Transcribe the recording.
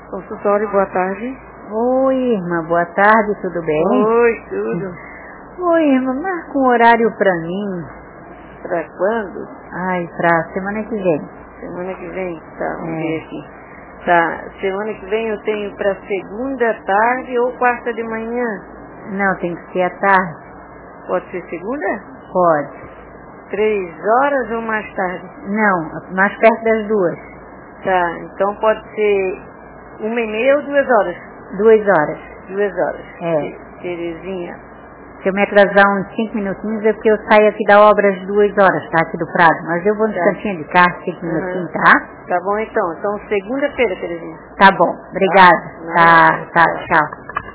Consultório, boa tarde. Oi, irmã, boa tarde, tudo bem? Oi, tudo. Oi, irmã, marca um horário pra mim. Pra quando? Ai, pra semana que vem. Semana que vem, tá, vamos ver aqui. Tá, semana que vem eu tenho pra segunda tarde ou quarta de manhã. Não, tem que ser à tarde. Pode ser segunda? Pode. 3 horas ou mais tarde? Não, mais perto das 2. Tá, então pode ser 1h30 ou 2 horas? 2 horas. 2 horas. É. Terezinha. Se eu me atrasar uns 5 minutinhos é porque eu saio aqui da obra às 2 horas, tá? Aqui do Prado. Mas eu vou no cantinho de carro, 5 minutinhos, tá? Tá bom então. Então segunda-feira, Terezinha. Tá bom, obrigada. Tá, Tá, tchau.